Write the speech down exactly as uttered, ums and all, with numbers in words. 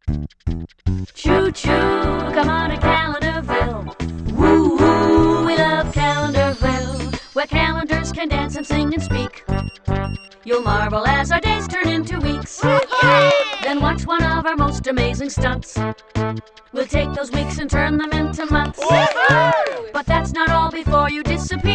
Choo-choo, come on to Calendarville. Woo-hoo, we love Calendarville, where calendars can dance and sing and speak. You'll marvel as our days turn into weeks. Then watch one of our most amazing stunts. We'll take those weeks and turn them into months. But that's not all before you disappear.